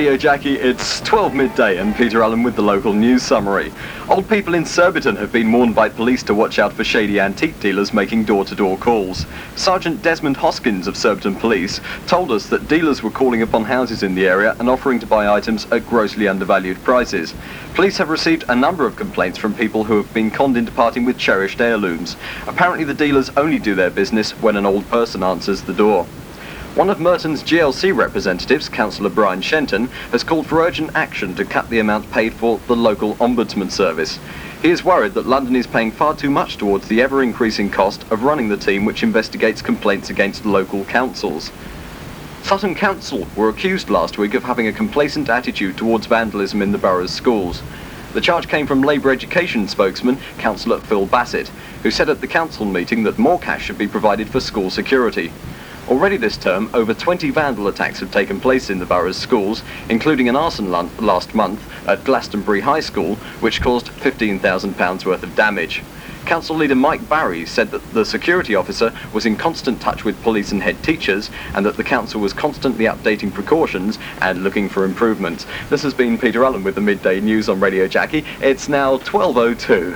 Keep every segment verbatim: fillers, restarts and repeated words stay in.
Radio Jackie, it's twelve midday and Peter Allen with the local news summary. Old people in Surbiton have been warned by police to watch out for shady antique dealers making door-to-door calls. Sergeant Desmond Hoskins of Surbiton Police told us that dealers were calling upon houses in the area and offering to buy items at grossly undervalued prices. Police have received a number of complaints from people who have been conned into parting with cherished heirlooms. Apparently the dealers only do their business when an old person answers the door. One of Merton's G L C representatives, Councillor Brian Shenton, has called for urgent action to cut the amount paid for the local Ombudsman service. He is worried that London is paying far too much towards the ever-increasing cost of running the team which investigates complaints against local councils. Sutton Council were accused last week of having a complacent attitude towards vandalism in the borough's schools. The charge came from Labour Education spokesman, Councillor Phil Bassett, who said at the council meeting that more cash should be provided for school security. Already this term, over twenty vandal attacks have taken place in the borough's schools, including an arson last month at Glastonbury High School, which caused fifteen thousand pounds worth of damage. Council leader Mike Barry said that the security officer was in constant touch with police and head teachers, and that the council was constantly updating precautions and looking for improvements. This has been Peter Allen with the Midday News on Radio Jackie. It's now twelve oh two.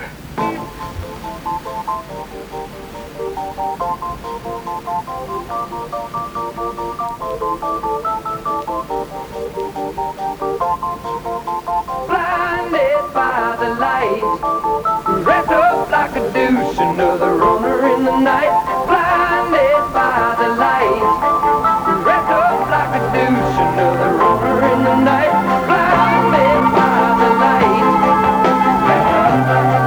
Blinded by the light, wrapped up like a douche, another runner in the night. Blinded by the light, wrapped up like a douche, another runner in the night. Blinded by the light, wrapped up like a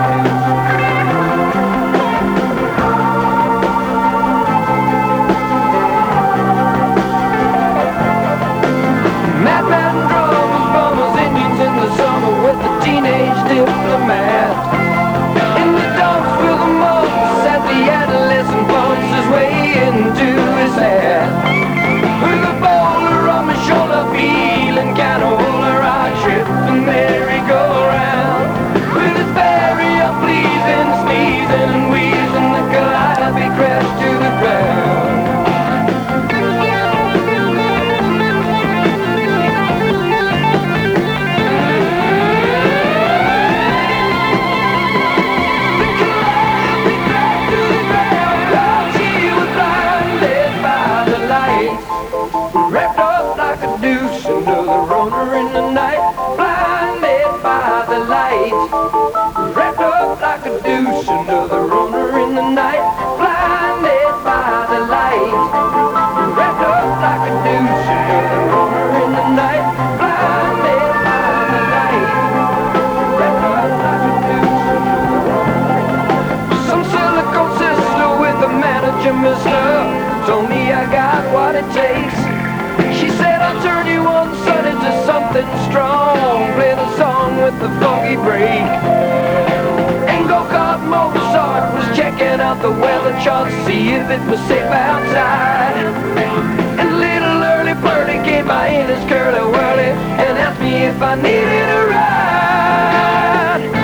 madman drummers, bummers, Indians in the summer with the teenage diplomat. In the dumps with the mumps at the adolescent bumps his way into his hat. With a bowler on my shoulder, feeling kinda older, I trip and merry-go-round. With his very unpleasing sneezing and wheezing, the calliope crashed to the ground. Wrapped up like a douche, another runner in the night. Blinded by the light. Wrapped up like a douche, another runner in the night. Blinded by the light. Wrapped up like a douche, another runner in the night. Blinded by the light. Wrapped up like a douche, another runner. Some silicone sister with a manager, mister, told me I got what it takes. She said I'll turn you on son into something strong. Play the song with the funky break. And go-kart Mozart was checking out the weather chart to see if it was safe outside. And little early birdie came by in his curly whirly and asked me if I needed a ride.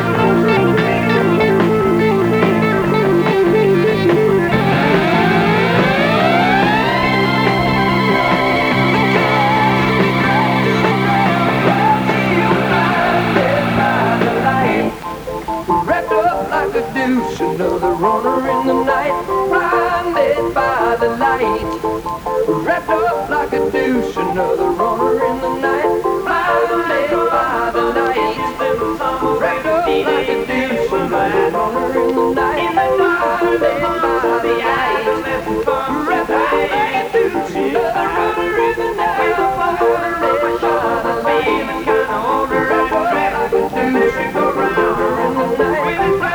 Another runner in the night, blinded by the light. Wrapped up like a douche, another runner in the night, blinded by the light. Wrapped up like a douche, another runner in the night, blinded by the light. Wrapped up like a douche, another runner in the night, blinded by the light. Kinda older, wrapped up like a douche, another runner in the night.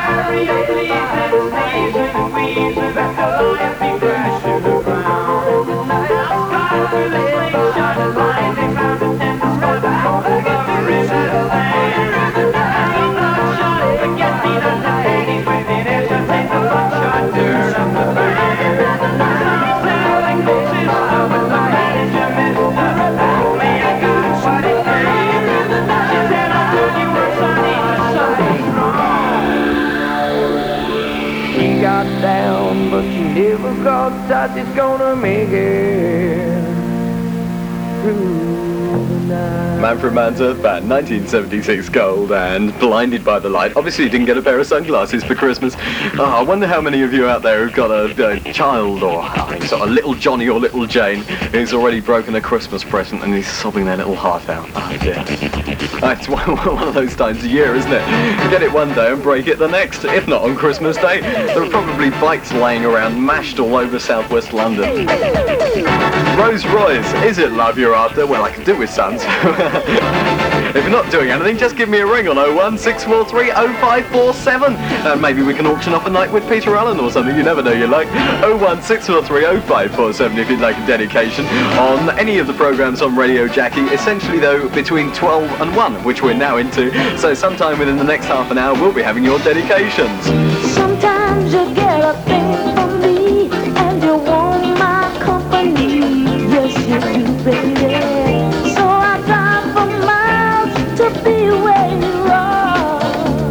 Down, but she never thought that she's gonna make it through. Manfred Mann's Earth Band, nineteen seventy-six Gold, and Blinded by the Light. Obviously you didn't get a pair of sunglasses for Christmas. Oh, I wonder how many of you out there who've got a, a child or I mean, sort of little Johnny or little Jane who's already broken a Christmas present and he's sobbing their little heart out. Oh dear. Oh, it's one, one of those times a year, isn't it? You get it one day and break it the next. If not on Christmas Day, there are probably bikes laying around mashed all over southwest London. Rose Royce, is it love you're after? Well, I could do with sons. If you're not doing anything, just give me a ring on oh one six four three oh five four seven. And maybe we can auction off a night with Peter Allen or something. You never know, you like. oh one six four three oh five four seven if you'd like a dedication on any of the programmes on Radio Jackie. Essentially, though, between twelve and one, which we're now into. So sometime within the next half an hour, we'll be having your dedications. Sometimes you get a thing from me and you want my company. Yes, you do, baby. So I drive for miles to be where you are.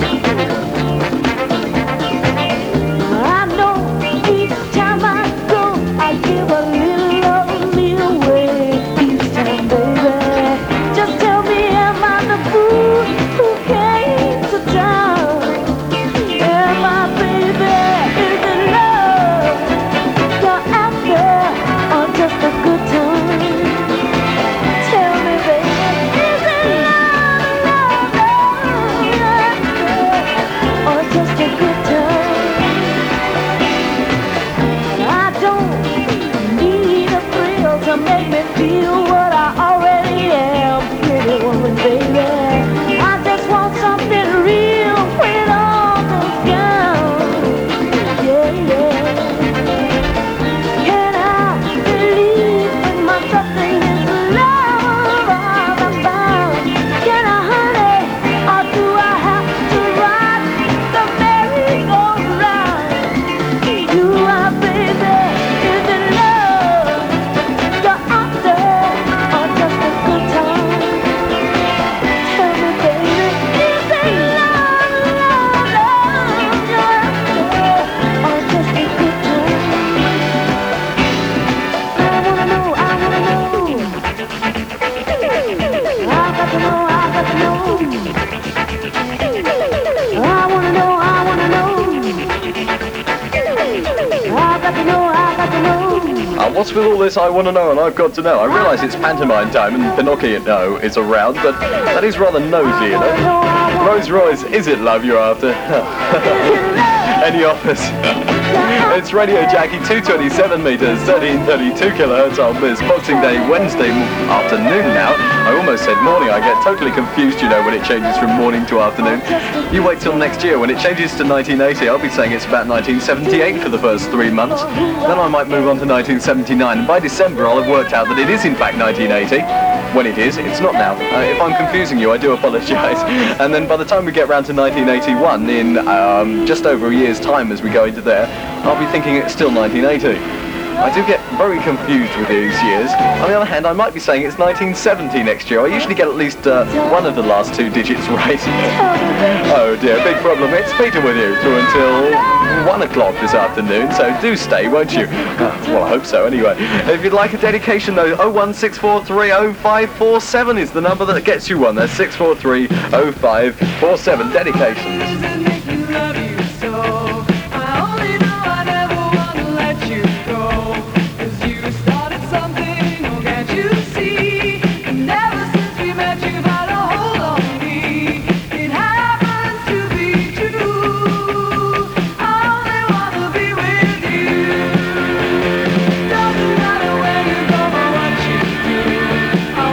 I know each time I go, I give a little of me away. Each time, baby, just tell me, am I the fool who came to town? Am I, baby, is it love you're after, or just a good time? Tell me, baby, is it love, love, love you're after, or just a good time? I don't need a thrill to make me feel what I already am, pretty woman, baby. I just want something real with all those gowns. Yeah, yeah. Can I believe in my something is love all about? Can I, honey, or do I have to ride the merry-go-round? Do I, baby, is it love you're after, or just a good time? Tell me, baby, is it love, love, love you're after, or just a good time? I wanna know, I wanna know. I got to know, I got to know. I wanna know, I wanna know. I got to know, I got to know. Uh, what's with all this I want to know and I've got to know? I realise it's pantomime time and Pinocchio is around, but that is rather nosy, you know. Rose Royce, is it love you're after? Any offers? It's Radio Jackie, two twenty-seven metres, thirteen thirty-two kilohertz on this Boxing Day, Wednesday afternoon now. I almost said morning, I get totally confused, you know, when it changes from morning to afternoon. You wait till next year, when it changes to nineteen eighty, I'll be saying it's about nineteen seventy-eight for the first three months. Then I might move on to nineteen seventy-nine, and by December I'll have worked out that it is in fact nineteen eighty. When it is, it's not now. Uh, if I'm confusing you, I do apologise. And then by the time we get round to nineteen eighty-one, in um, just over a year's time as we go into there, I'll be thinking it's still nineteen eighty. I do get very confused with these years. On the other hand, I might be saying it's nineteen seventy next year. I usually get at least uh, one of the last two digits right. Oh dear, big problem. It's Peter with you through until one o'clock this afternoon, so do stay, won't you? Uh, well, I hope so anyway. If you'd like a dedication though, oh one six four three oh five four seven is the number that gets you one. That's six four three oh five four seven. Dedications.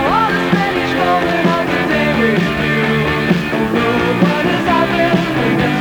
What is happening?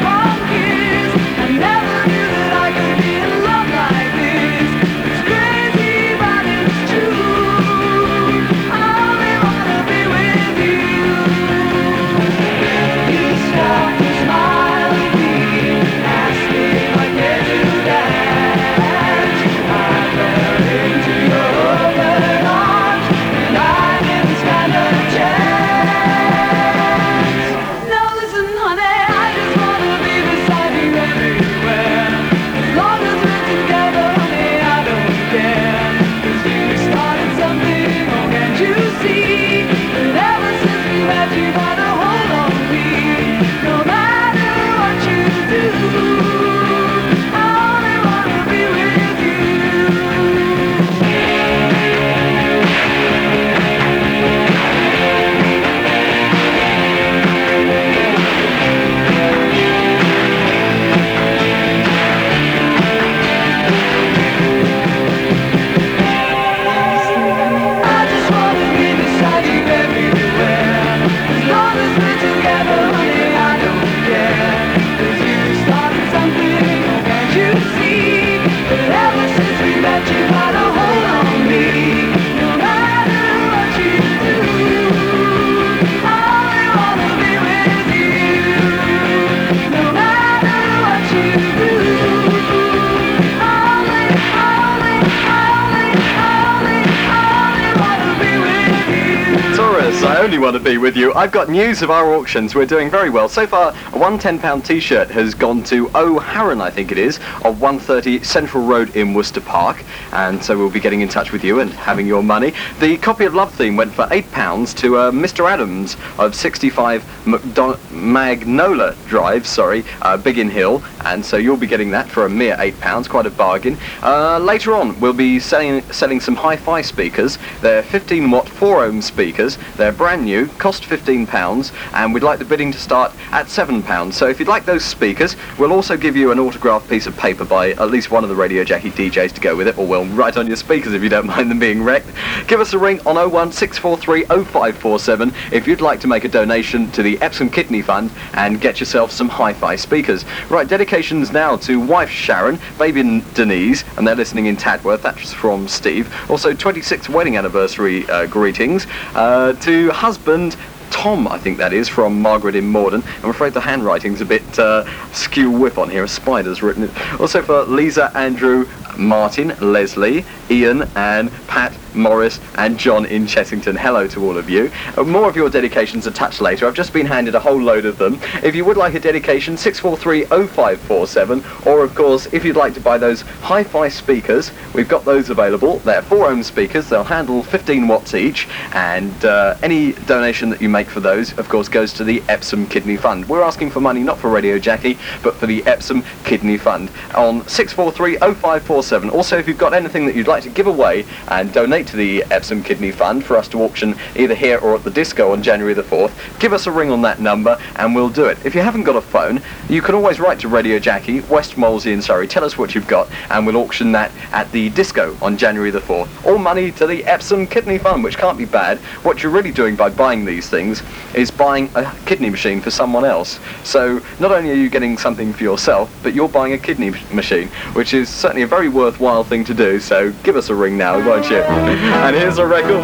only want to be with you. I've got news of our auctions. We're doing very well. So far, a one ten pound t-shirt has gone to O'Harron, I think it is, of one thirty Central Road in Worcester Park. And so we'll be getting in touch with you and having your money. The copy of Love Theme went for eight pounds to uh, Mister Adams of sixty-five Macdon- Magnola Drive, sorry, uh, Biggin Hill. And so you'll be getting that for a mere eight pounds, quite a bargain. Uh, later on, we'll be selling, selling some hi-fi speakers. They're fifteen watt four ohm speakers. They're brand new, cost fifteen pounds, and we'd like the bidding to start at seven pounds. So if you'd like those speakers, we'll also give you an autographed piece of paper by at least one of the Radio Jackie D Js to go with it, or we'll write on your speakers if you don't mind them being wrecked. Give us a ring on oh one six four three oh five four seven if you'd like to make a donation to the Epsom Kidney Fund and get yourself some hi-fi speakers. Right, dedications now to wife Sharon, baby Denise, and they're listening in Tadworth. That's from Steve. Also twenty-sixth wedding anniversary uh, greetings uh, to husband Tom, I think that is, from Margaret in Morden. I'm afraid the handwriting's a bit uh, skew whip on here. A spider's written it. Also for Lisa, Andrew, Martin, Leslie, Ian, and Pat, Morris, and John in Chessington. Hello to all of you. Uh, more of your dedications attached later. I've just been handed a whole load of them. If you would like a dedication, six four three oh five four seven, or of course, if you'd like to buy those hi-fi speakers, we've got those available. They're four ohm speakers. They'll handle fifteen watts each, and uh, any donation that you make for those, of course, goes to the Epsom Kidney Fund. We're asking for money not for Radio Jackie, but for the Epsom Kidney Fund on six four three oh five four seven. Also, if you've got anything that you'd like to give away and donate to the Epsom Kidney Fund for us to auction either here or at the disco on January the fourth, give us a ring on that number and we'll do it. If you haven't got a phone, you can always write to Radio Jackie, West Molesey in Surrey. Tell us what you've got and we'll auction that at the disco on January the fourth. All money to the Epsom Kidney Fund, which can't be bad. What you're really doing by buying these things is buying a kidney machine for someone else. So not only are you getting something for yourself, but you're buying a kidney machine, which is certainly a very worthwhile thing to do. So give us a ring now, won't you? And here's a record.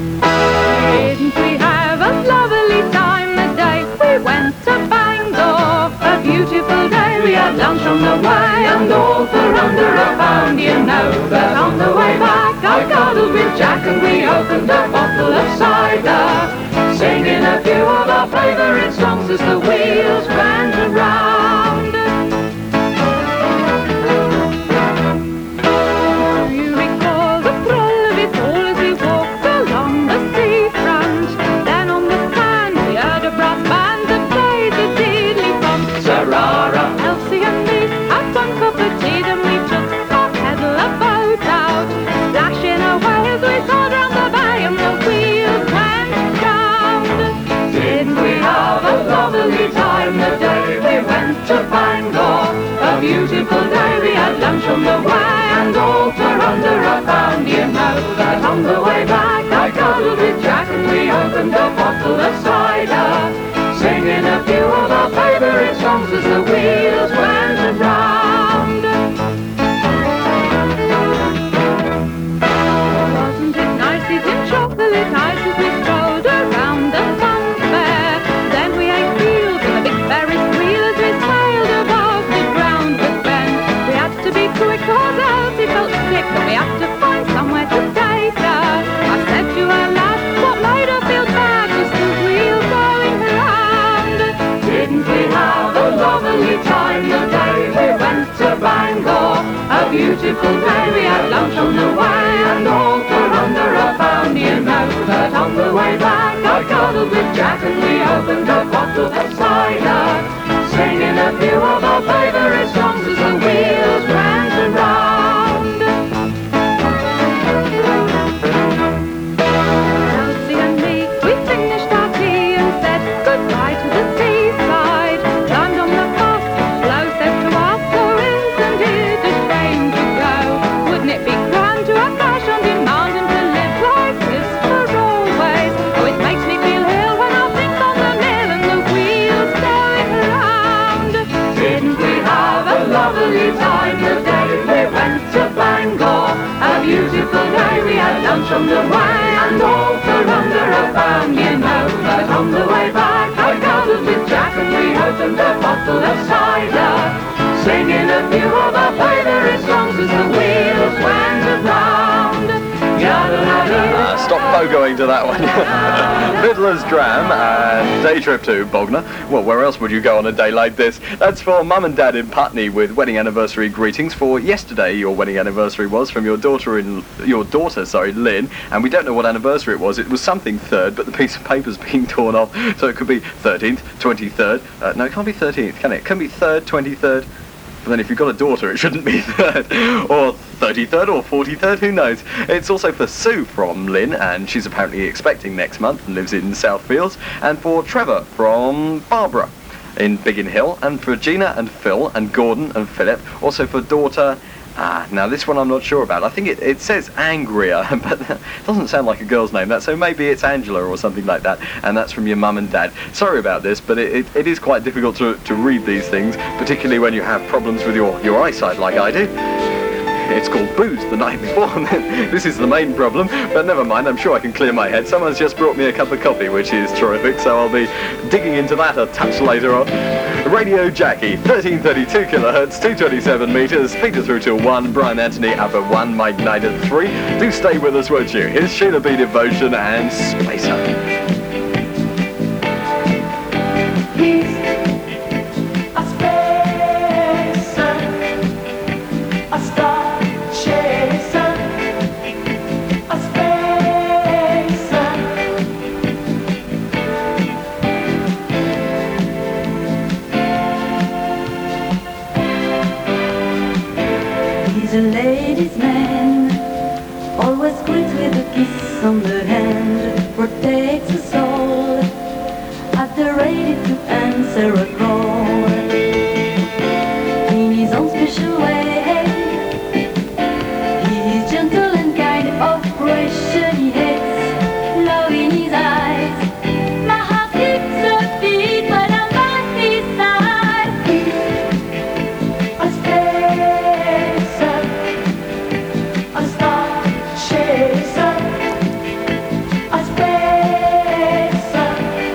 Didn't we have a lovely time the day we went to Bangor? A beautiful day, we had lunch on the way, and all for under a pound. You know that on the way back I cuddled with Jack and we opened a bottle of cider, singing a few of our favourite songs as the wheels went around. Beautiful day, we had lunch on the way, and all for under a pound. You know that on the way back I cuddled with Jack and we opened a bottle of cider, singing a few of our favourite songs as the wheels went around. Wasn't it nice eating chocolate ice as we strolled around the fun fair? Then we ate wheels and the big Ferris wheel as we sailed above the ground. To be quick or else he felt sick and we had to find somewhere to take her. I said to her last, what made her feel bad was the wheel going round. Didn't we have a lovely time the day we went to Bangor? A beautiful day, we had lunch on the way, and all for under a pound. You know that on the way back I cuddled with Jack and we opened a bottle of cider, singing a few of our favourite songs as the wheels went around. Elsie and me, we finished our tea and said goodbye to the seaside. Climbed on the bus, Flo said to us, there isn't it a shame to go? Wouldn't it be grand to have cash on demand and to live like this for always? Oh, it makes me feel ill when I think on the mill and the wheels going round. Didn't we have a lovely time the day we went to Bangor? A beautiful day, we had lunch on the way, and all for under a pound. You know that on the way back I cuddled with Jack and we opened a bottle of cider, singing a few of our favourite songs as the wheels went around. Uh, stop pogoing to that one. Fiddler's Dram and Day Trip to Bognor. Well, where else would you go on a day like this? That's for Mum and Dad in Putney with wedding anniversary greetings for yesterday. Your wedding anniversary was from your daughter in your daughter, sorry, Lynn. And we don't know what anniversary it was. It was something third, but the piece of paper's being torn off, so it could be thirteenth, twenty-third. Uh, no, it can't be thirteenth, can it? It can be third, twenty-third. But then if you've got a daughter, it shouldn't be third, or thirty-third, or forty-third, who knows. It's also for Sue from Lynn, and she's apparently expecting next month and lives in Southfields, and for Trevor from Barbara in Biggin Hill, and for Gina and Phil and Gordon and Philip, also for daughter. Ah, now this one I'm not sure about. I think it, it says Angria, but it doesn't sound like a girl's name, that, so maybe it's Angela or something like that, and that's from your mum and dad. Sorry about this, but it, it, it is quite difficult to, to read these things, particularly when you have problems with your, your eyesight like I do. It's called booze the night before. This is the main problem, but never mind, I'm sure I can clear my head. Someone's just brought me a cup of coffee, which is terrific, so I'll be digging into that a touch later on. Radio Jackie, thirteen thirty-two kilohertz, two twenty-seven meters, Peter through till one, Brian Anthony up at one, Mike Knight at three. Do stay with us, won't you? Here's Sheila B. Devotion and Spacer. A ladies' man, always greets with a kiss on the hand, protects us all, at the ready to answer a call. In his own special way, he is gentle and kind, oppression he hates, love in his eyes. My heart keeps a beat when I'm by his side. He's a spacer, a star chaser, a spacer.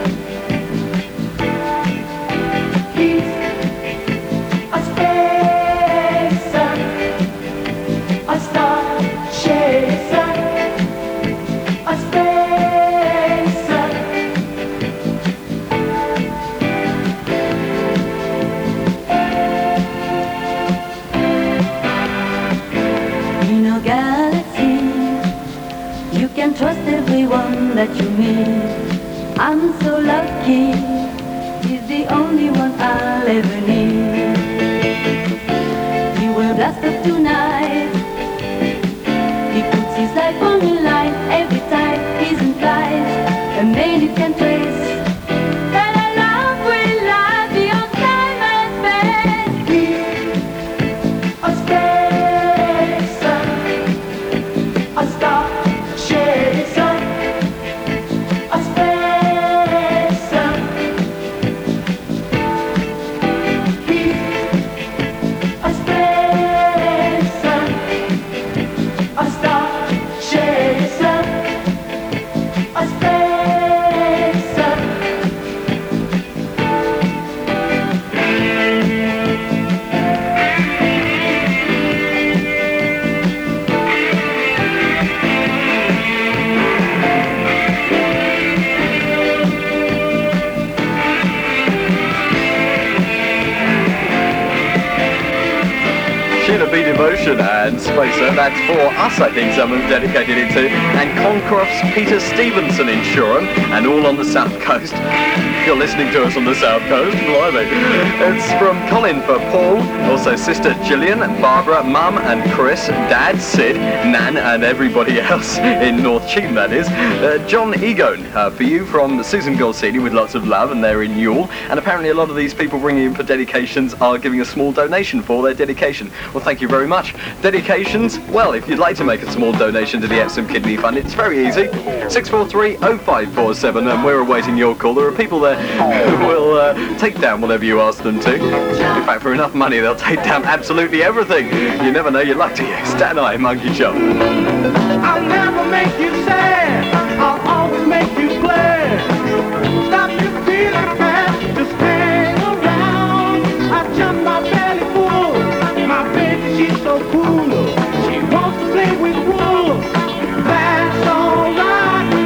He's a spacer, a star chaser, a spacer. In a galaxy, you can trust everyone that you meet. I'm so lucky, he's the only one I'll ever need. He will blast up tonight, he puts his life on the line every time he's in flight. A man you can trace, that I love will last beyond time and space. He's a spacer, a star chaser, a spacer. He's a spacer, a star chaser, a spacer. Sheila B. Devotion and Spacer, that's for us, I think someone's dedicated it to, and Concroft's Peter Stevenson in Shoreham, and all on the South Coast. If you're listening to us on the South Coast, blimey. It's from Colin for Paul, also sister Gillian, Barbara, Mum and Chris, Dad, Sid, Nan and everybody else in North Cheam, that is. Uh, John Egon uh, for you from Susan Golsini with lots of love, and they're in Newell, and apparently a lot of these people ringing in for dedications are giving a small donation for their dedication. Well, thank you very much. Dedications? Well, if you'd like to make a small donation to the Epsom Kidney Fund, it's very easy. six four three oh five four seven, and we're awaiting your call. There are people there who will uh, take down whatever you ask them to. In fact, for enough money, they'll take down absolutely everything. You never know, you're lucky. Stan I, Monkey Shop. I'll never make you sad, I'll always make you glad. Stop you feeling bad, just hang around. I jump my belly full, my baby she's so cool. She wants to play with wool, that's alright.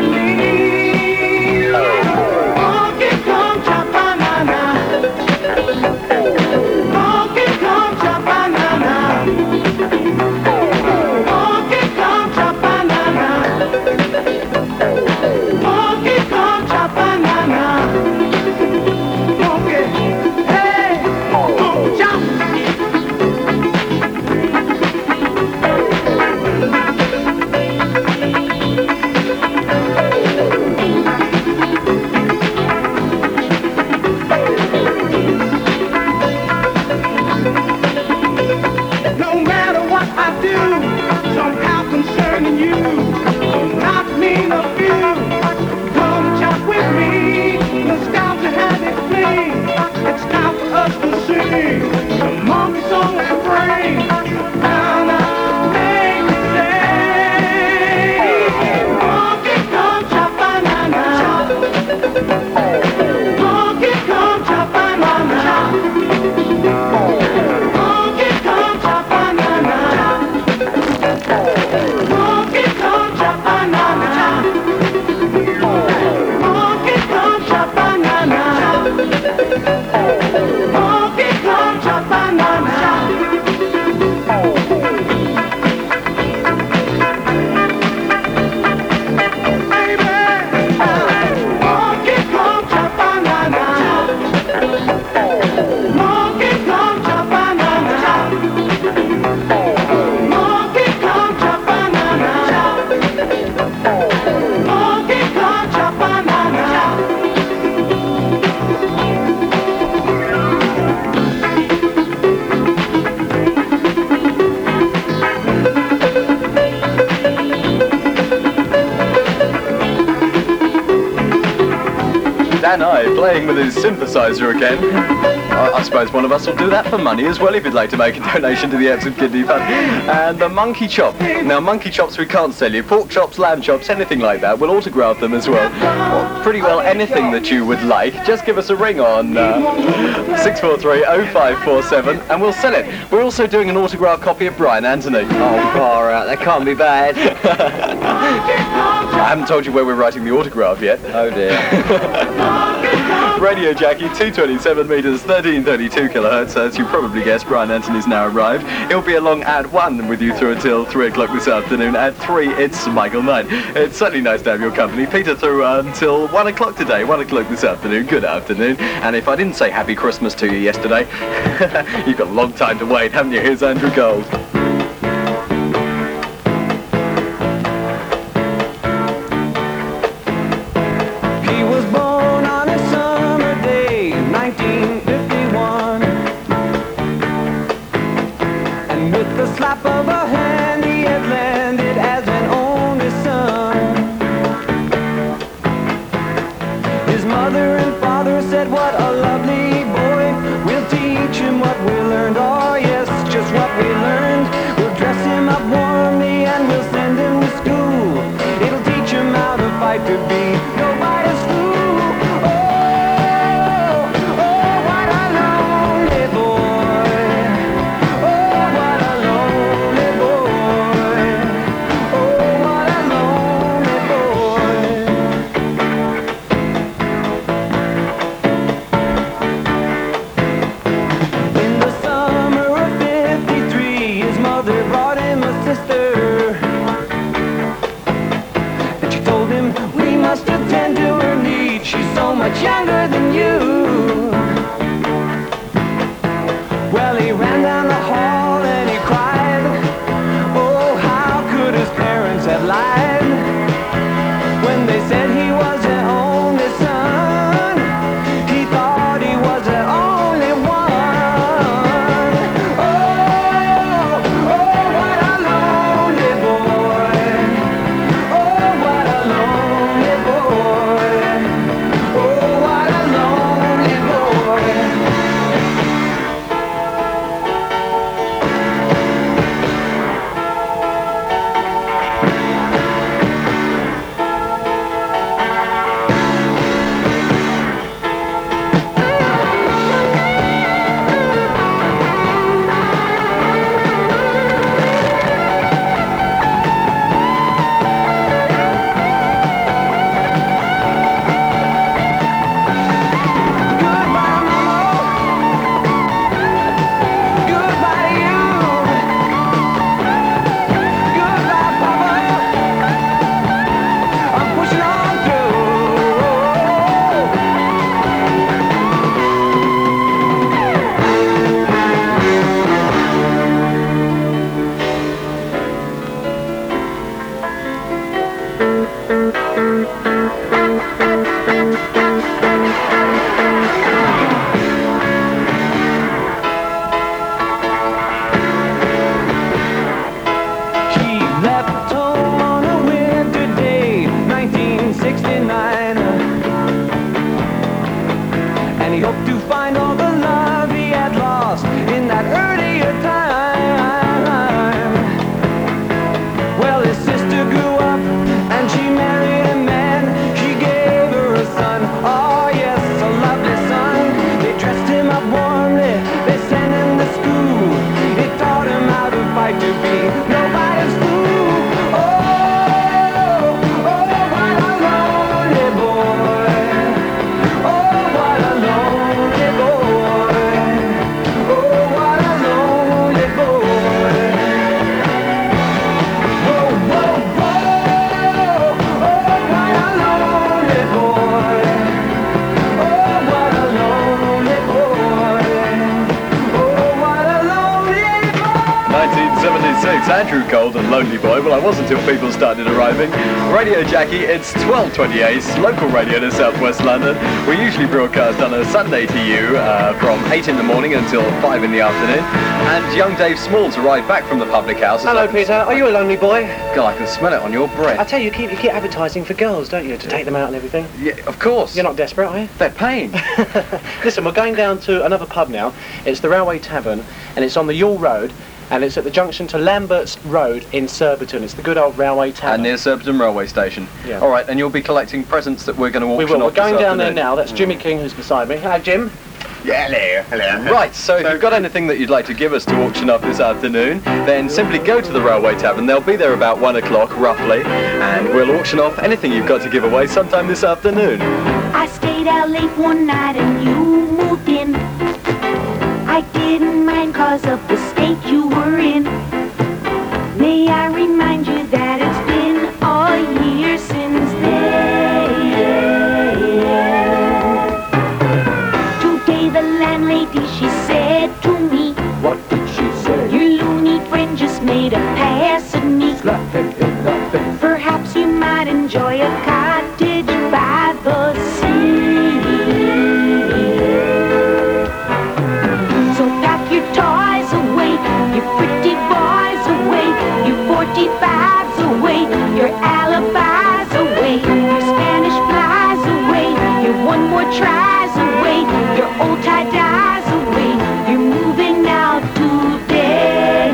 Dan I playing with his synthesizer again. I, I suppose one of us will do that for money as well if you'd like to make a donation to the Epsom Kidney Fund. And the monkey chop. Now, monkey chops we can't sell you. Pork chops, lamb chops, anything like that. We'll autograph them as well. Or pretty well anything that you would like. Just give us a ring on uh, six four three oh five four seven and we'll sell it. We're also doing an autographed copy of Brian Anthony. Oh, far out. That can't be bad. I haven't told you where we're writing the autograph yet. Oh, dear. Radio Jackie, two twenty-seven metres, thirteen thirty-two kilohertz. As you probably guessed, Brian Anthony's now arrived. He'll be along at one with you through until three o'clock this afternoon. At three, it's Michael Knight. It's certainly nice to have your company. Peter through uh, until one o'clock today, one o'clock this afternoon. Good afternoon. And if I didn't say Happy Christmas to you yesterday, you've got a long time to wait, haven't you? Here's Andrew Gold. Slap of a hand, he had landed as an only son. His mother and father said, what a lovely boy. We'll teach him what we learned. Oh yes, just what we learned. We'll dress him up warmly and we'll send him to school. It'll teach him how to fight to be nobody's fool. Much younger than you. Well, he ran down the hall and he cried. Oh, how could his parents have lied when they said he was their only son? He thought he was their only one. Oh, oh, what a lonely boy. Oh, what a lonely boy. it's Andrew Gold and Lonely Boy. Well, I was until people started arriving. Radio Jackie, it's twelve twenty-eight, local radio to South West London. We usually broadcast on a Sunday to you uh, from eight in the morning until five in the afternoon. And young Dave Smalls arrived back from the public house. Hello, Peter. Are you a lonely boy? God, I can smell it on your breath. I tell you, you keep, you keep advertising for girls, don't you, to take them out and everything? Yeah, of course. You're not desperate, are you? They're paying. Listen, we're going down to another pub now. It's the Railway Tavern, and it's on the Yule Road, and it's at the junction to Lambert's Road in Surbiton. It's the good old Railway Tavern. And near Surbiton Railway Station. Yeah. All right, and you'll be collecting presents that we're going to We auction will. off We're going this down there afternoon. now. That's Jimmy King who's beside me. Hello, Jim. Yeah, hello, hello. Right, so if you've got anything that you'd like to give us to auction off this afternoon, then simply go to the Railway Tavern. They'll be there about one o'clock, roughly, and we'll auction off anything you've got to give away sometime this afternoon. I stayed out late one night and you moved in. I didn't mind cause of the state you were in. May I remind you that it's been a year since then. Today the landlady, she said to me, What did she say? your loony friend just made a pass at me. Slap him in the face. Perhaps you might enjoy a cottage by the sea. So pack your toys away, your pretty boys away, your forty-fives away, your alibis away, your Spanish flies away, your one more tries away, your old tie-dyes away. You're moving out today.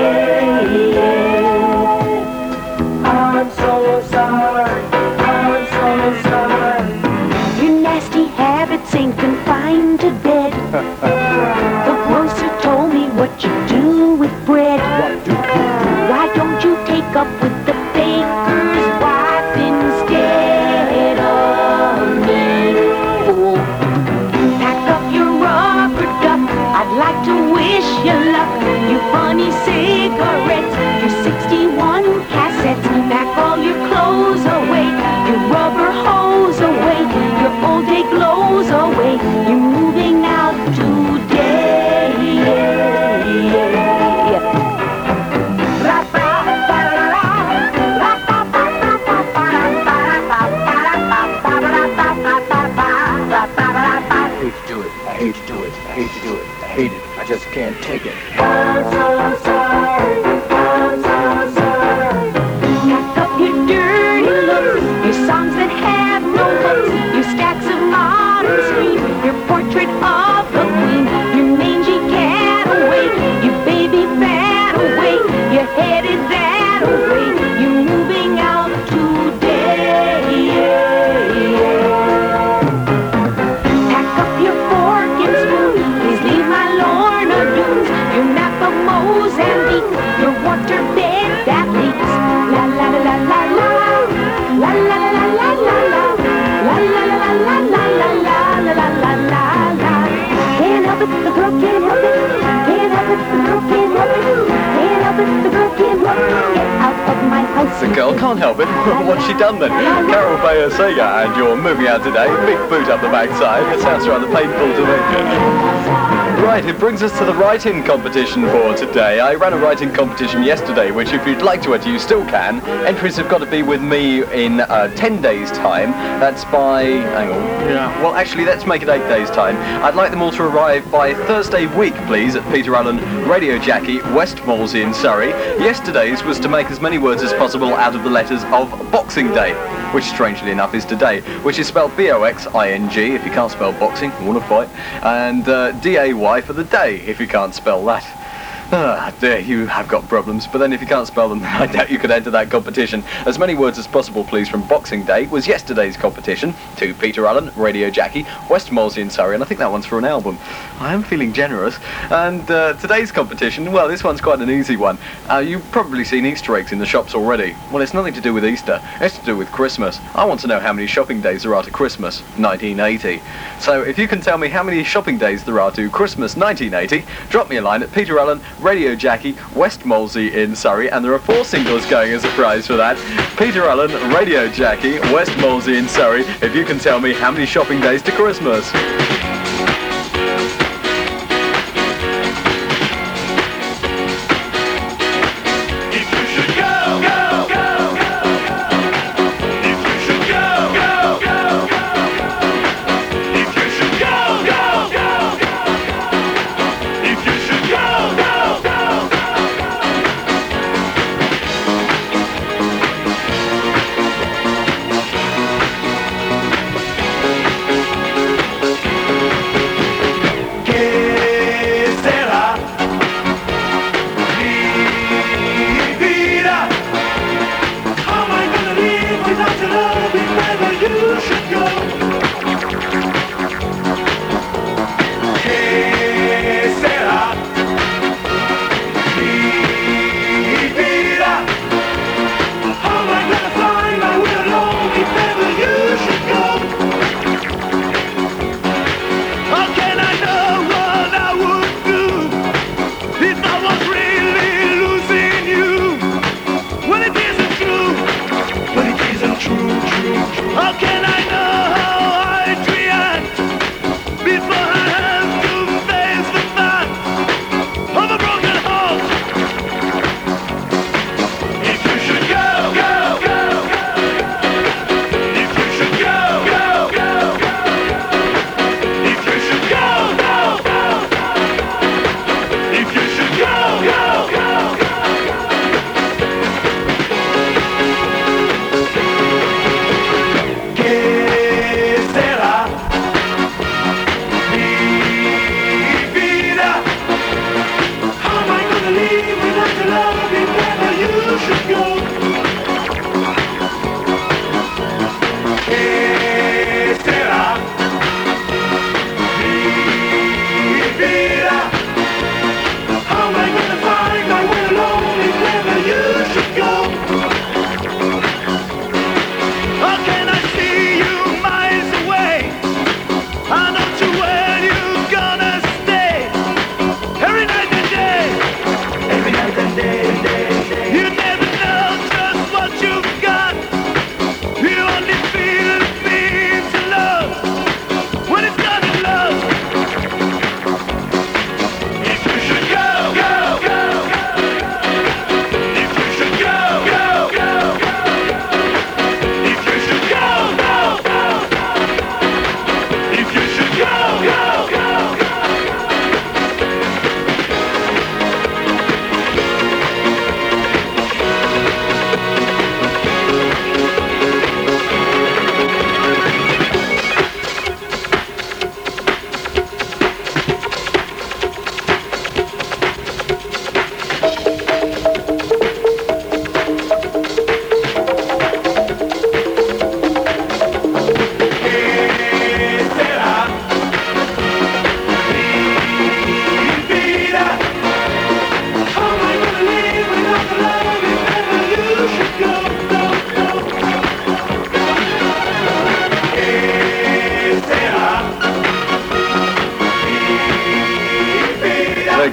I'm so sorry. I'm so sorry. Your nasty habits ain't confined to bed. The grocer told me what you do with bread. What do you do? Why don't you take up with the baker's wife instead of me? Fool. Pack up your rubber duck. I'd like to wish you luck. Your funny cigarettes, your sixty-one cassettes. Pack all your clothes away, your rubber hose away, your old day clothes away. You're moving out today. I hate to do it. I hate to do it. I hate to do it. I hate it. I just can't take it. I'm so sorry. I'm so sorry. Pack up your dirty looks, your songs that have no hooks, your stacks of modern screen, your portrait of the queen, your mangy cat away, your baby fat away, your headed that away. You're moving out today. Pack up your fork and spoon, please leave my Lorna Doones, your map of Mozambique, your water bed that leaks. La la la la la la, la la la la la la, la la la la la la la la la la la la. Can't help it, the girl can't help it. Can't help it, the girl can't help it. Can't help it, the girl can't help it. Get out of my house. The girl can't help it. What's she done then? Carol Bayer Sager, and you're moving out today. Big boot up the backside. It sounds rather painful to me. Right, it brings us to the write-in competition for today. I ran a write-in competition yesterday, which if you'd like to enter, you still can. Entries have got to be with me in uh, ten days' time. That's by... hang on. Yeah. Well, actually, let's make it eight days' time. I'd like them all to arrive by Thursday week, please, at Peter Allen, Radio Jackie, West Molesey in Surrey. Yesterday's was to make as many words as possible out of the letters of Boxing Day, which strangely enough is today, which is spelled B O X I N G if you can't spell boxing, you want to fight, and uh, D A Y for the day if you can't spell that. Ah, dear, you have got problems, but then if you can't spell them, I doubt you could enter that competition. As many words as possible, please, from Boxing Day was yesterday's competition to Peter Allen, Radio Jackie, West Molesey in Surrey, and I think that one's for an album. I am feeling generous. And uh, today's competition, well, this one's quite an easy one. Uh, you've probably seen Easter eggs in the shops already. Well, it's nothing to do with Easter. It's to do with Christmas. I want to know how many shopping days there are to Christmas, nineteen eighty. So if you can tell me how many shopping days there are to Christmas nineteen eighty, drop me a line at Peter Allen, Radio Jackie, West Molesey in Surrey, and there are four singles going as a prize for that. Peter Allen, Radio Jackie, West Molesey in Surrey, if you can tell me how many shopping days to Christmas.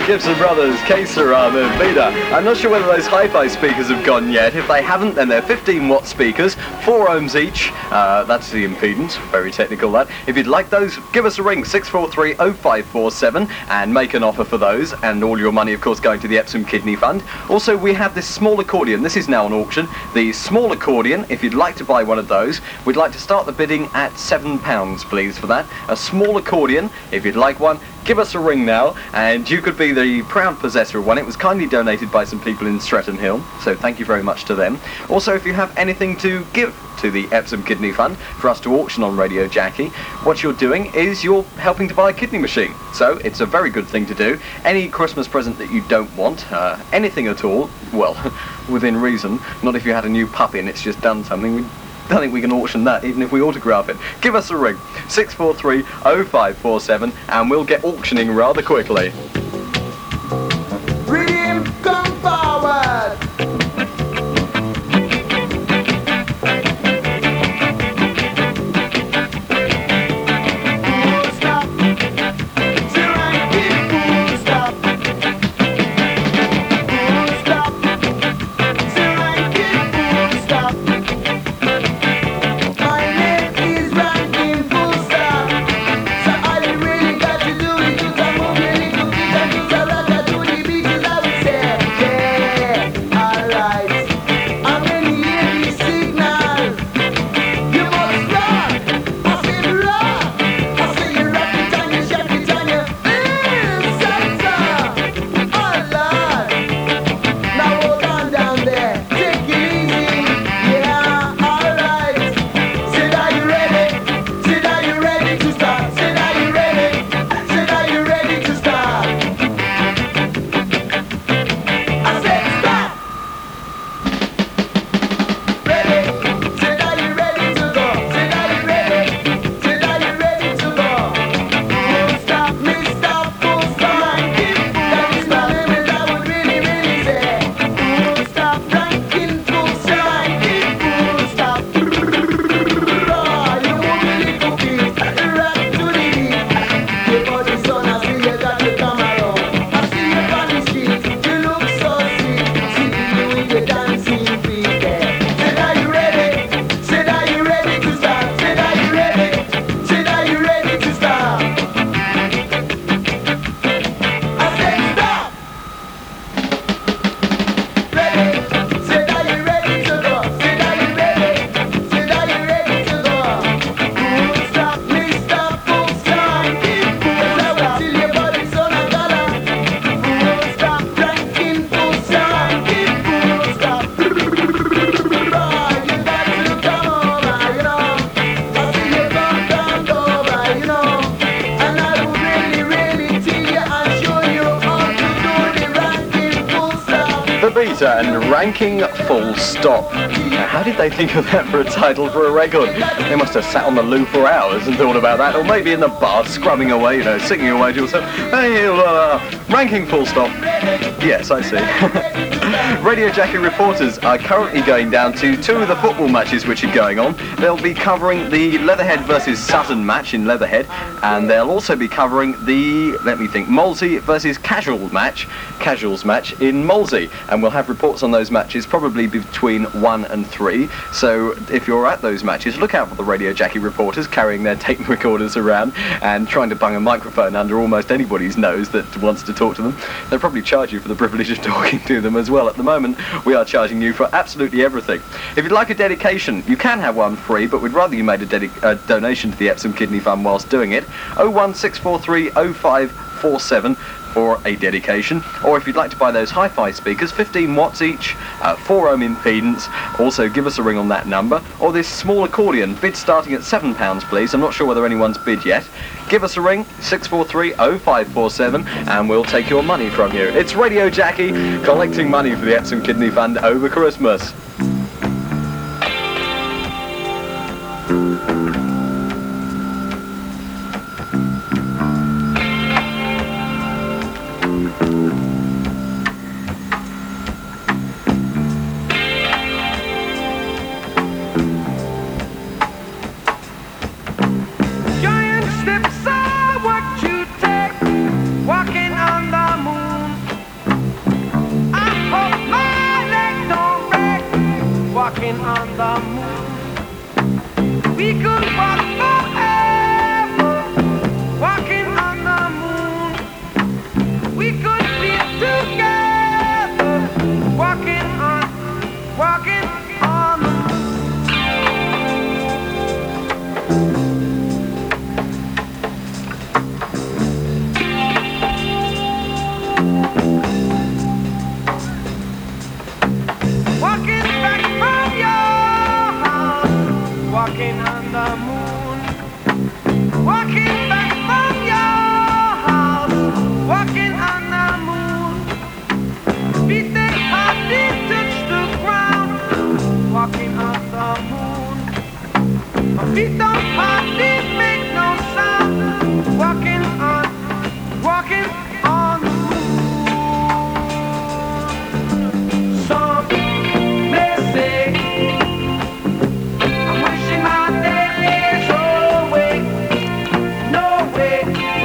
Gibson Brothers, Que Sera Mi Vida. I'm not sure whether those hi-fi speakers have gone yet. If they haven't, then they're fifteen watt speakers, four ohms each. Uh, that's the impedance, very technical that. If you'd like those, give us a ring, six four three oh five four seven, and make an offer for those, and all your money, of course, going to the Epsom Kidney Fund. Also, we have this small accordion. This is now on auction. The small accordion, if you'd like to buy one of those, we'd like to start the bidding at seven pounds, please, for that. A small accordion, if you'd like one, give us a ring now, and you could be the proud possessor of one. It was kindly donated by some people in Stretton Hill, so thank you very much to them. Also, if you have anything to give to the Epsom Kidney Fund for us to auction on Radio Jackie, what you're doing is you're helping to buy a kidney machine. So it's a very good thing to do. Any Christmas present that you don't want, uh, anything at all, well, within reason, not if you had a new puppy and it's just done something, we I don't think we can auction that, even if we autograph it. Give us a ring, six four three oh five four seven, and we'll get auctioning rather quickly. Dream come forward. Full stop. Serenity, full stop. Full stop. Serenity, full stop. My name is Ranking Full Stop. So all you really got to do is to come over and little bit and do some rock to the beaches, I would say. Yeah, alright. I'm gonna hear the signal. You must rock. I said rock. I say you rock it and you shake it and you mmm, salsa. Oh Lord. Now hold on down there. Take it easy. Yeah, alright. Said are you ready? Said are you ready to start? Said are you ready? Said are you ready to start? I said stop. Ready? Said are you ready to go? Said are you ready? Said are you ready to go? Full stop, mister, full stop. That is my limit, I would really, really say. Full stop, ranking, full stop. Full stop. Raw, you move a little bit, rock to the beat. Give all the sun, I see you got to come around. I see you on the street, you look so sweet. See you with your dancing feet there. Said are you ready? Said are you ready to start? Said are you ready? Said are you ready to start? I said stop. Ready? Said are you ready to go? Said are you ready? Said are you ready to go? Full stop, mister, full stop. Full stop till your body's on a dollar. Full stop, ranking, full stop. Full stop. Boy, you got to come over, you know. I see you come down over, you know. And I will really, really teach you and show you how to do the ranking, full stop. The Beta and Ranking Full Stop. Now, how did they think of that for a title for a record? They must have sat on the loo for hours and thought about that, or maybe in the bath, scrubbing away, you know, singing away to yourself. Hey, uh, Ranking Full Stop. Yes, I see. Radio Jackie reporters are currently going down to two of the football matches which are going on. They'll be covering the Leatherhead versus Sutton match in Leatherhead, and they'll also be covering the, let me think, Molesey versus Casual match, Casuals match in Molesey, and we'll have reports on those matches probably between one and three. So if you're at those matches, look out for the Radio Jackie reporters carrying their tape recorders around and trying to bung a microphone under almost anybody's nose that wants to talk to them. They'll probably charge you for the privilege of talking to them as well. At the moment, we are charging you for absolutely everything. If you'd like a dedication, you can have one free, but we'd rather you made a, dedi- a donation to the Epsom Kidney Fund whilst doing it. oh one six four three oh five four seven for a dedication. Or if you'd like to buy those hi-fi speakers, fifteen watts each, uh, four ohm impedance, also give us a ring on that number. Or this small accordion, bid starting at seven pounds please. I'm not sure whether anyone's bid yet. Give us a ring, six four three oh five four seven, and we'll take your money from you. It's Radio Jackie, collecting money for the Epsom Kidney Fund over Christmas. Giant steps are what you take, walking on the moon. the moon. We could walk forever, walking on the moon. We could be together, walking on, walking on the moon. Walking back from your house, walking on the moon. Walking back from your house, walking on the moon. Feet that hardly touch the ground, walking on the moon. My feet don't hardly make no sound, walking on, walking on the moon. Some may say I'm wishing my days away. No way.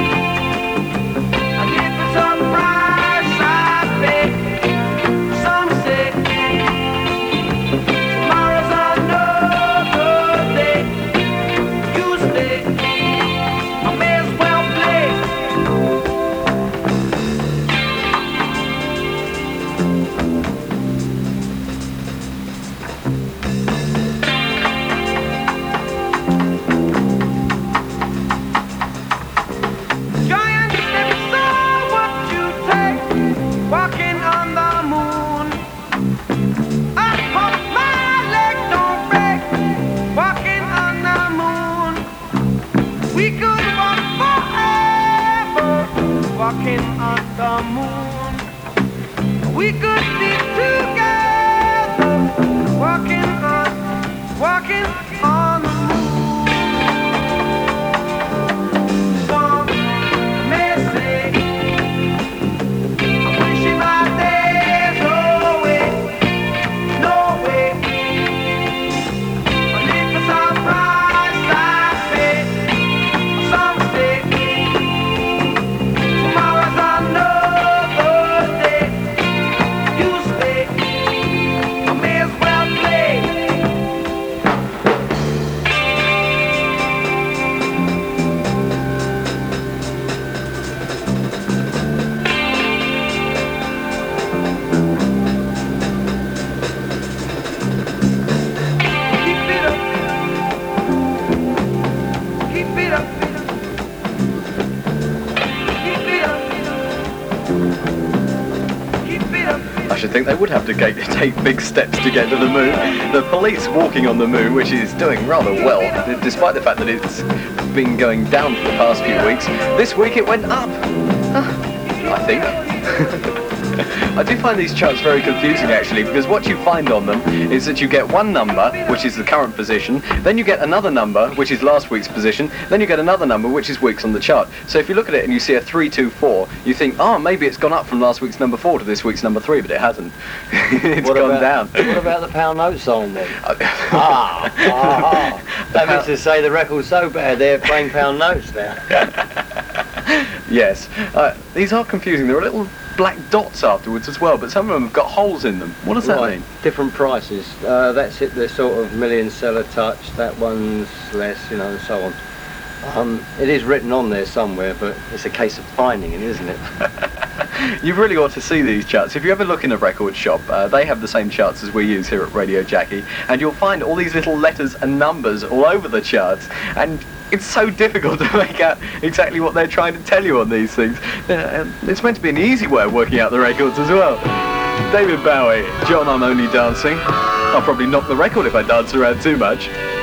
I live for some price I pay. Some say tomorrow's another day. You stay, I may as well play. Giant steps are what you take, walking on the moon. I hope my leg don't break, walking on the moon. We could walk forever, walking on the moon. We could be together, walking on, walking on the moon. Some may say I'm wishing my days away. No way. I live for some price I pay. Some say tomorrow's another day. You stay, I may as well play. Keep it up. Keep it up. Keep it up. Keep it up. I should think they would have to ga- take big steps to get to the moon. The police walking on the moon, which is doing rather well, d- despite the fact that it's been going down for the past few weeks. This week it went up, I think. I do find these charts very confusing actually, because what you find on them is that you get one number, which is the current position, then you get another number, which is last week's position, then you get another number, which is weeks on the chart. So if you look at it and you see a three two four, you think, oh, maybe it's gone up from last week's number four to this week's number three, but it hasn't. It's What gone about, down. What about the pound note song then? ah, ah, that means to say the record's so bad they're playing pound notes now. Yes, uh, these are confusing. There are little black dots afterwards as well, but some of them have got holes in them. What does that Right, mean? different prices. Uh, that's it, the sort of million seller touch, that one's less, you know, and so on. Um, it is written on there somewhere, but it's a case of finding it, isn't it? You really ought to see these charts. If you ever look in a record shop, uh, they have the same charts as we use here at Radio Jackie, and you'll find all these little letters and numbers all over the charts, and it's so difficult to make out exactly what they're trying to tell you on these things. Uh, it's meant to be an easy way of working out the records as well. David Bowie, John, I'm Only Dancing. I'll probably knock the record if I dance around too much.